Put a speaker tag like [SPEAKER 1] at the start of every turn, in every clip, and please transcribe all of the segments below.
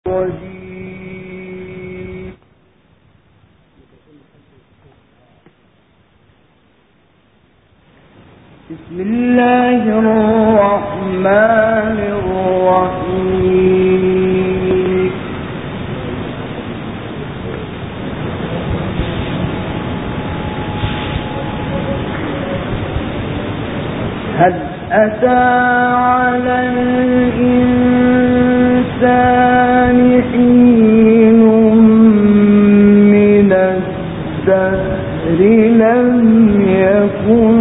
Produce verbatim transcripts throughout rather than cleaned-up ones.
[SPEAKER 1] الرجيم. بسم الله الرحمن الرحيم. هل أتى على الإنسان حين من الدهر لم يكن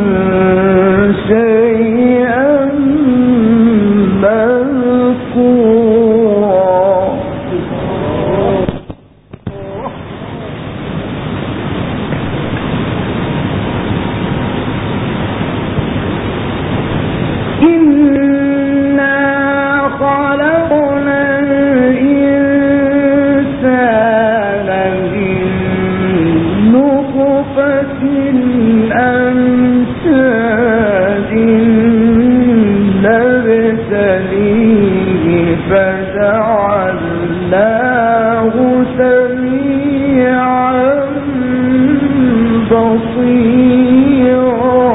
[SPEAKER 1] شيئا مذكورا. إنا خلقنا الإنسان من نطفة أمشاج نبتليه فجعلناه سميعا بصيرا.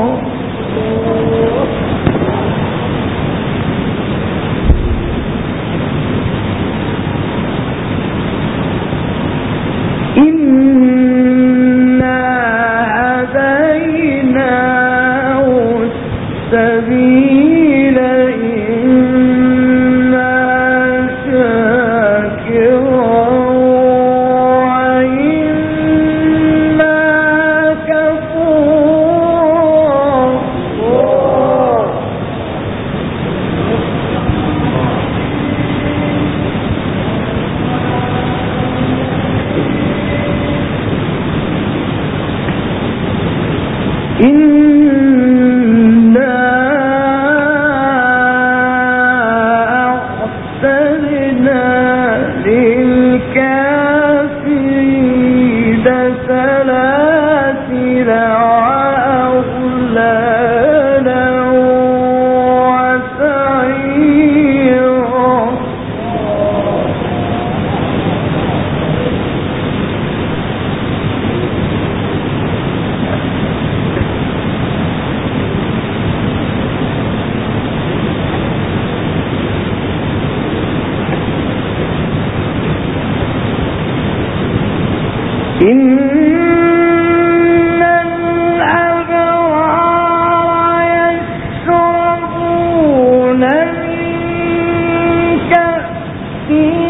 [SPEAKER 1] إنا هديناه السبيل إما شاكرا وإما كفورا. إنا أعتدنا للكافرين سلاسل وأغلالا وسعيرا. إن الأبرار يشربون من كأس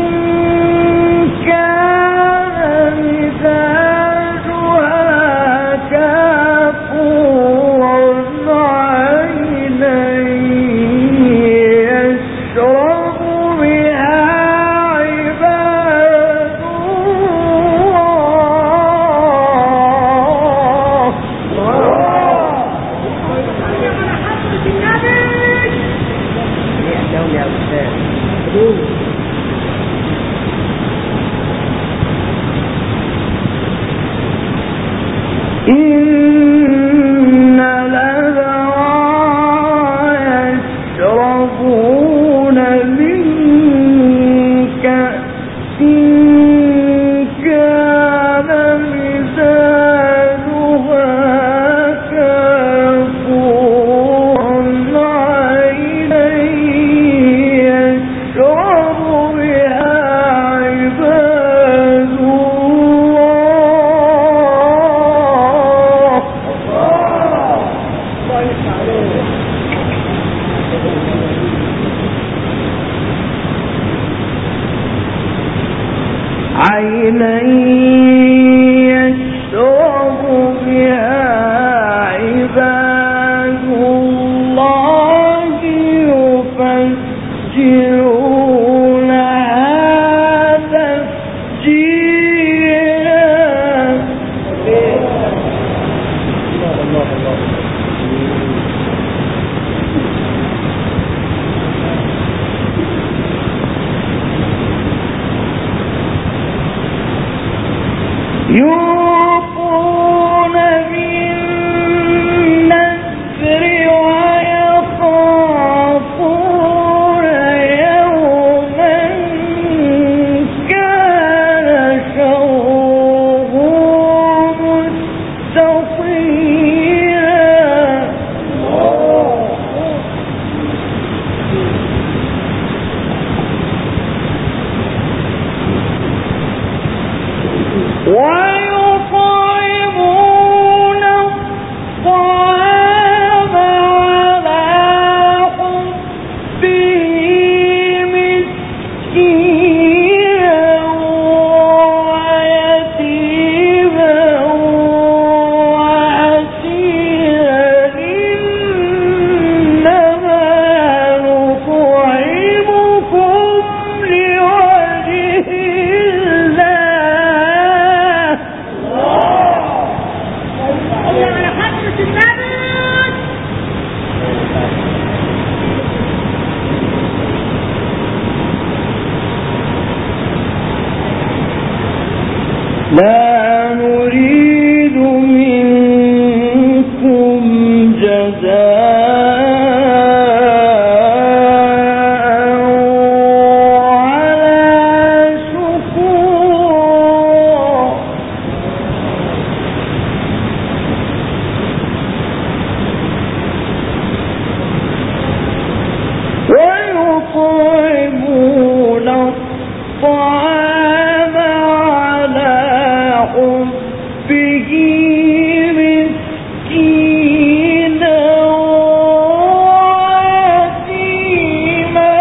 [SPEAKER 1] كان مزاجها كافورا عينا يشرب بها عباد إن الأبرار يشربون من كأس كان مزاجها كافورا عينا يشرب بها عباد عينا يشرب بها عباد الله يفجرونها تفجيرا. الله الله يوفون بالنذر ويخافون يوما لا نريد منكم جزاء ولا شكورا ويطعمون الطعام على حبه مسكينا ويتيما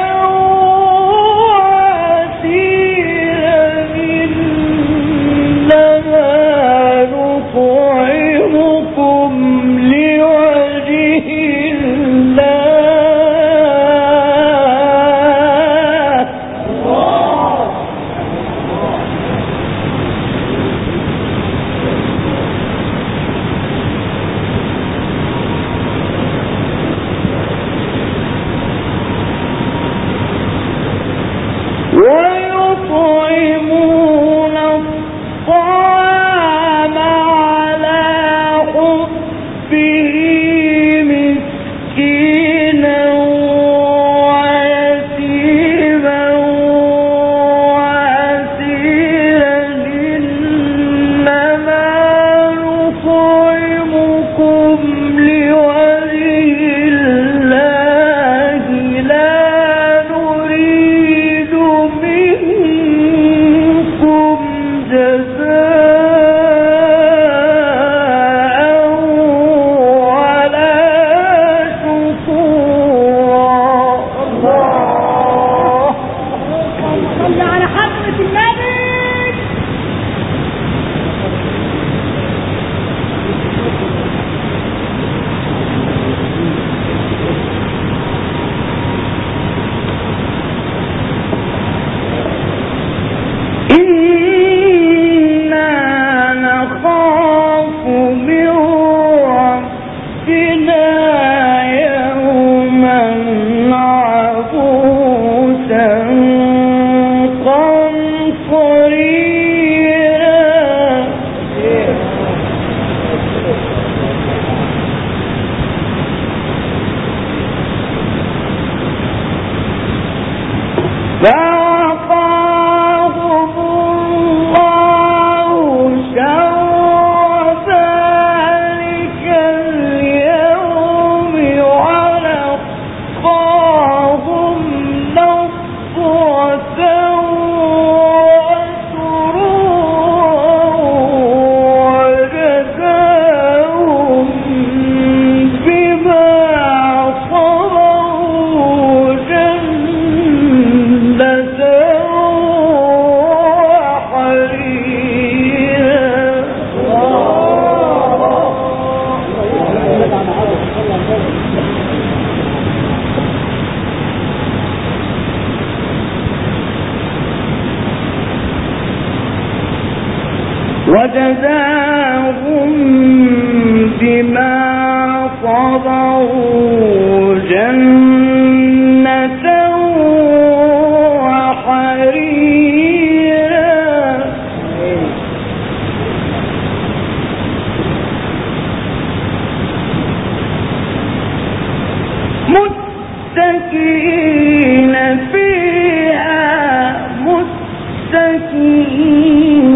[SPEAKER 1] وأسيرا إنما نطعمكم لوجه الله ويطعمون الطعام على حبه مسكينا ويتيما وأسيرا إنما نطعمكم لوجه الله لا نريد منكم جزاء ولا شكورا. الله صل على حضرة النبي. إنا نخاف من ربنا يوما عبوسا قمطريرا فوقاهم الله شر ذلك اليوم ولقاهم نضرة وسرورا وجزاهم بما صبروا جنة وجزاهم بما صبروا جنة وحريرا متكئين فيها متكئين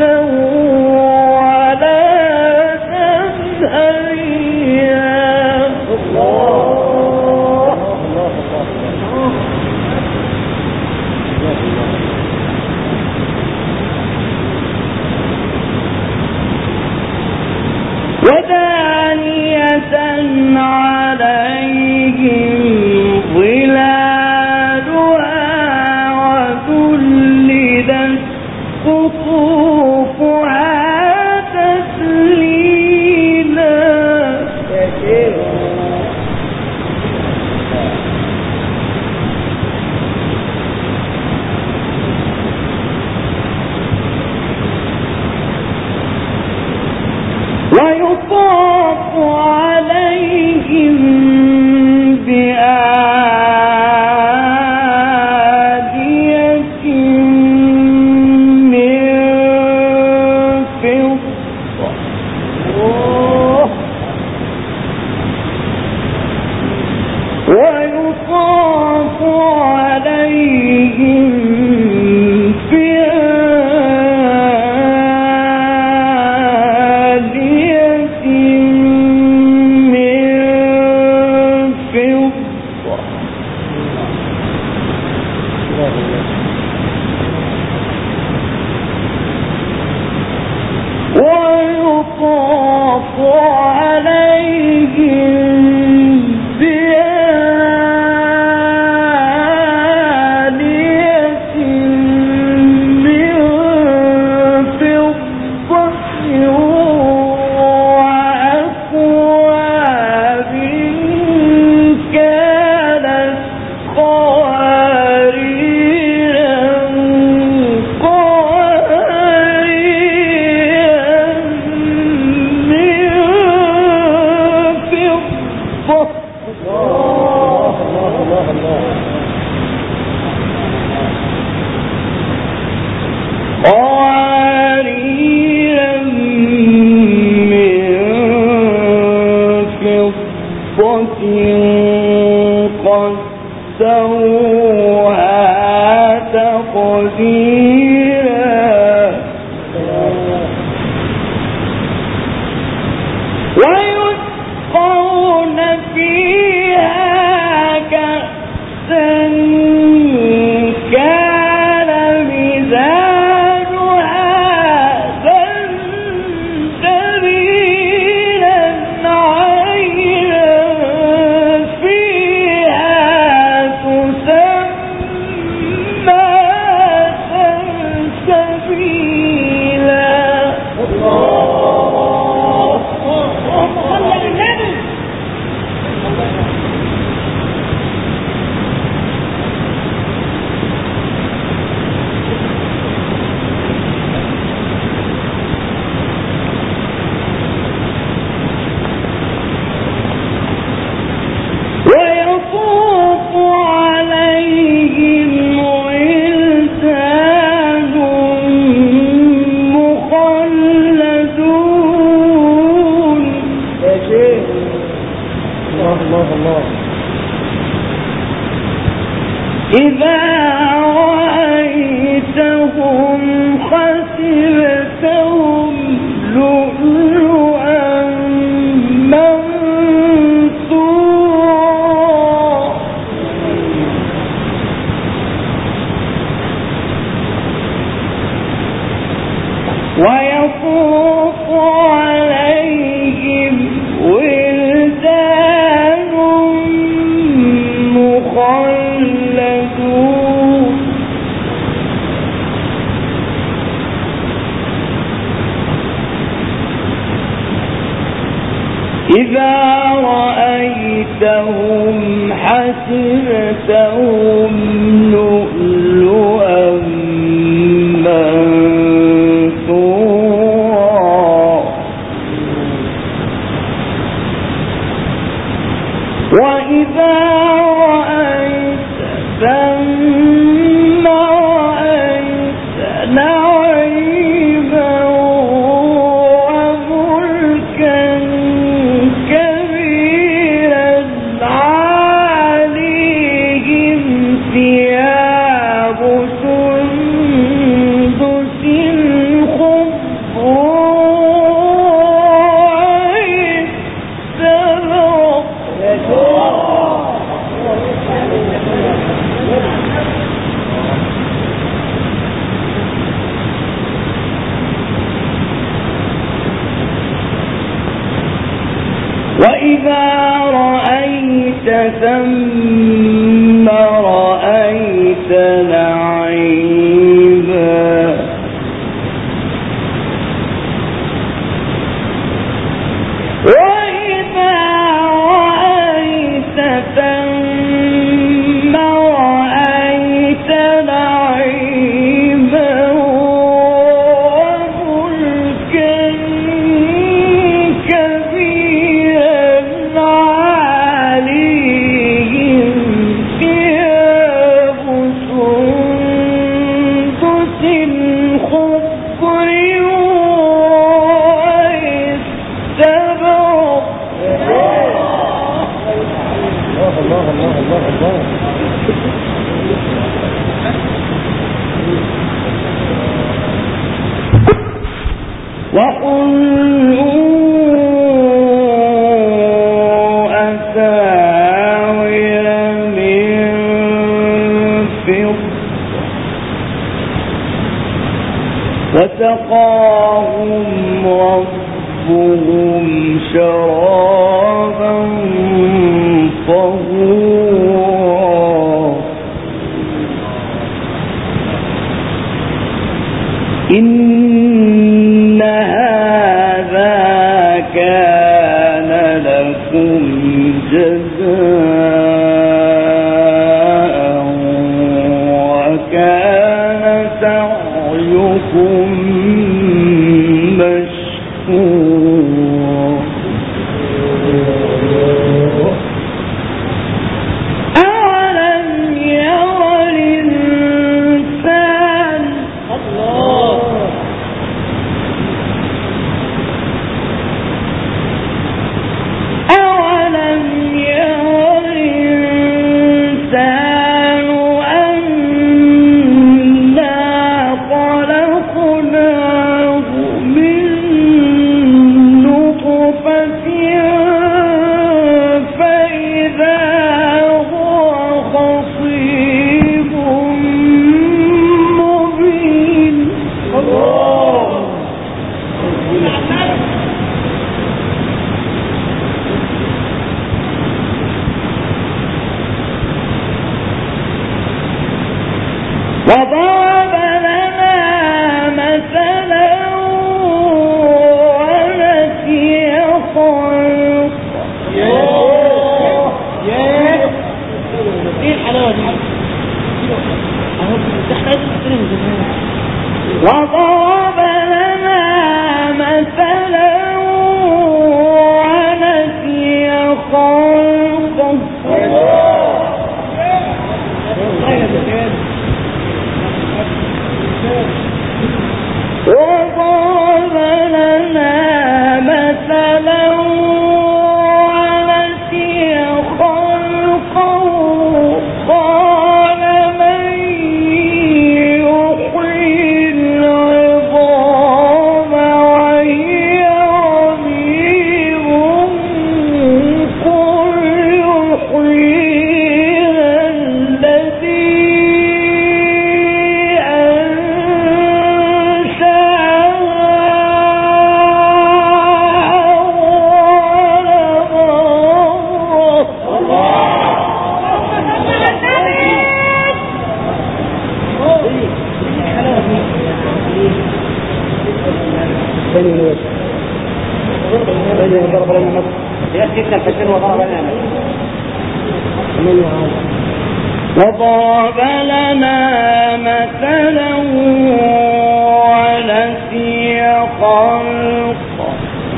[SPEAKER 1] ولا تنهريا كبيرا لكم جزاء وكان سعيكم مشكورا أولم ير الإنسان أولم ير الإنسان أنا خلقناه من نطفة فإذا هو خصيم مبين وضرب لنا مثلا ونسي خلقه وضرب لنا مثلا ونسي خلقه وضرب لنا مثلا ونسي خلقه قال من يحيي العظام وهي رميم قل يحييها الذي
[SPEAKER 2] ضرب لنا مثل يأتينا الفشل وضرب لنا مثل
[SPEAKER 1] وضرب لنا مثلا ونسي خلقه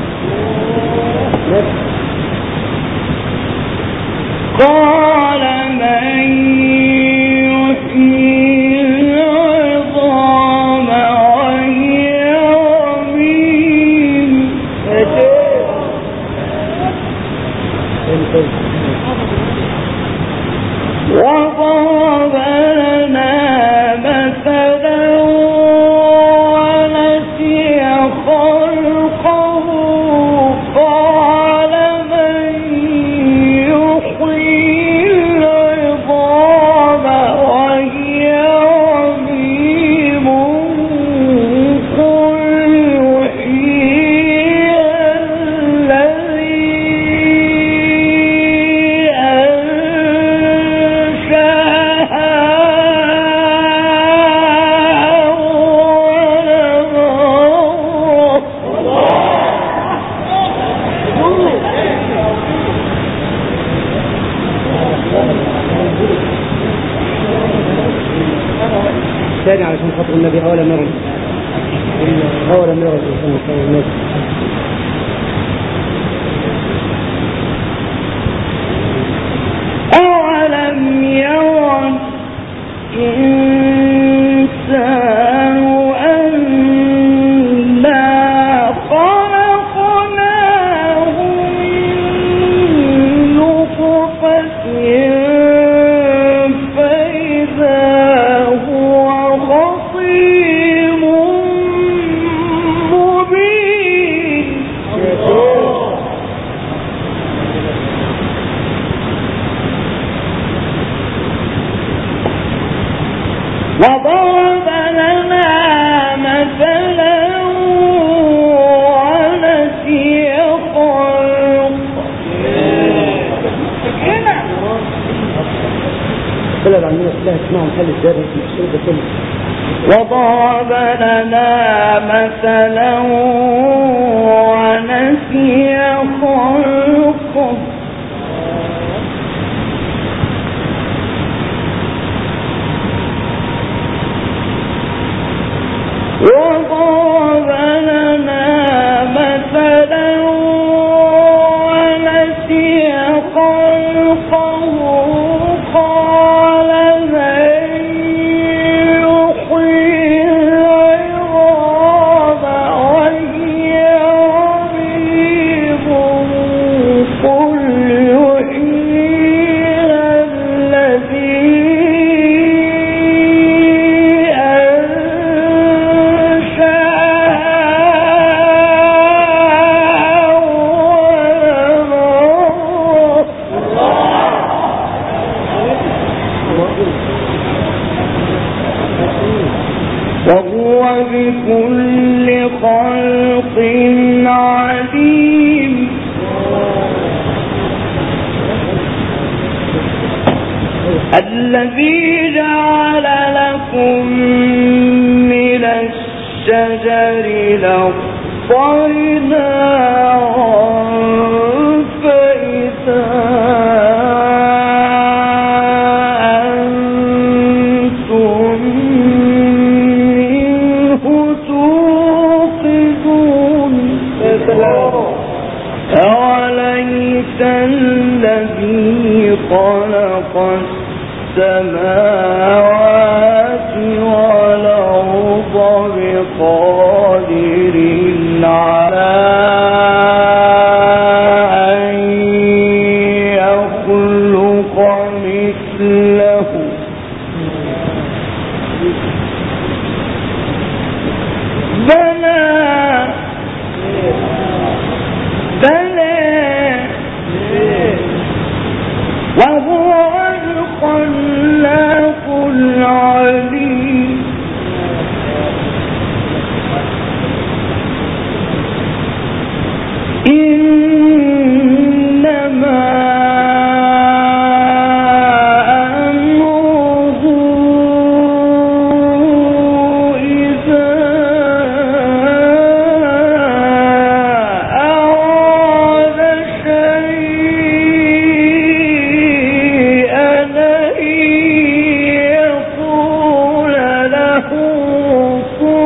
[SPEAKER 1] قال من يحيي العظام وهي رميم وضرب لنا مثلا ونسي خلقه قال من يحيي العظام وهي رميم قل يحييها الذي
[SPEAKER 2] ثاني علشان خاطر النبي أولم يرى أولم يرى الإنسان خير الناس
[SPEAKER 1] أولم يرى الإنسان أنا خلقناه من نطفة فإذا هو خصيم مبين وضرب لنا مثلا ونسي خلقه
[SPEAKER 2] كل العلمية كلها اسمها محل الزر المشهور ده كله
[SPEAKER 1] وضرب لنا مثلا ونسي خلقه الذي جعل لكم من الشجر الأخضر نارا فإذا أنتم منه توقدون. أوليس الذي خلق السماوات والأرض بقادر على أن يخلق مثله بلى بلى وهو الخلاق العليم. إنما أمره إذا أراد شيئا أن يقول له كن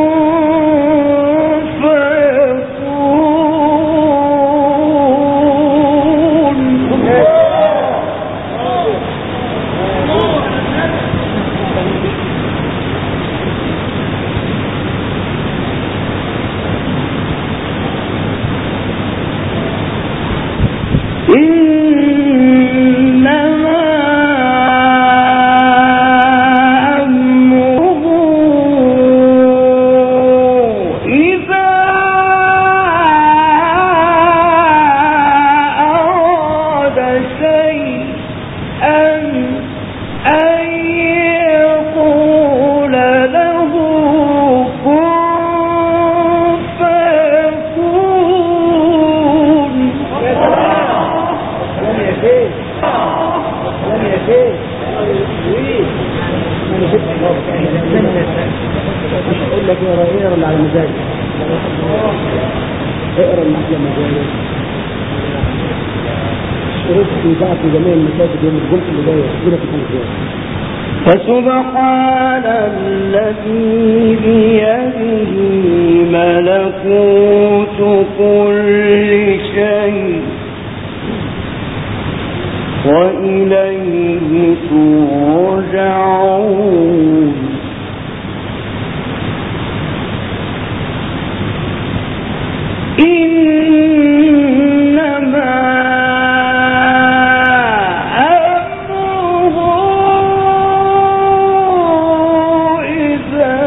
[SPEAKER 1] إنما أمره إذا أراد شيئا أن يقول له كن فيكون.
[SPEAKER 2] مش اقول لك اقرا اقرا اللي على مزاجك، اقرا اللي على مزاجك. شروط في بعض جميع المساجد يوم الجمعه اللي جايه كده تكون ازاي.
[SPEAKER 1] فسبحان الذي بيده ملكوت كل شيء وإليه ترجعون. إنما أمره إذا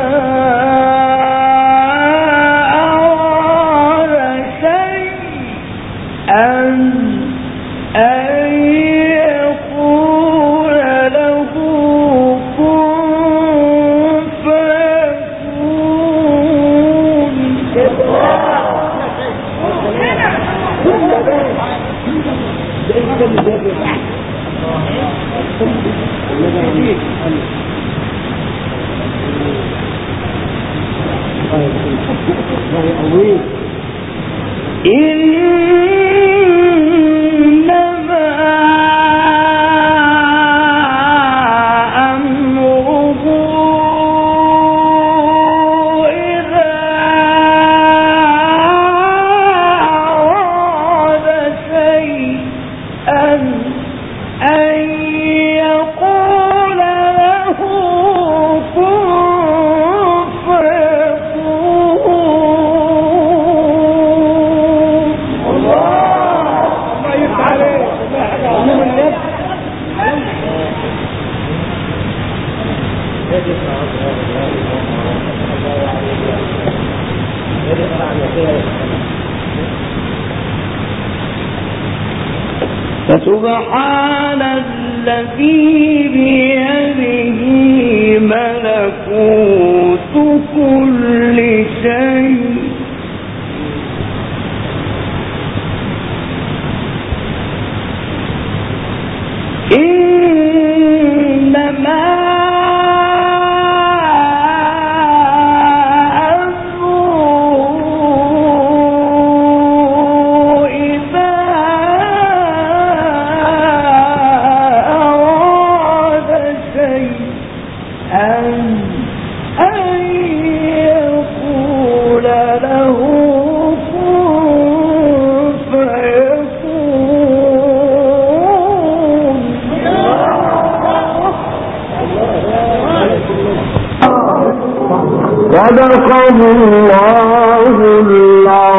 [SPEAKER 1] أراد شيئا أن يقول له كن فيكون. إنما أمره إذا أراد شيئا أن يقول له كن فيكون. الله يفعل فسبحان الذي بيده ملكوت كل شيء إنما
[SPEAKER 3] صدق الله العظيم.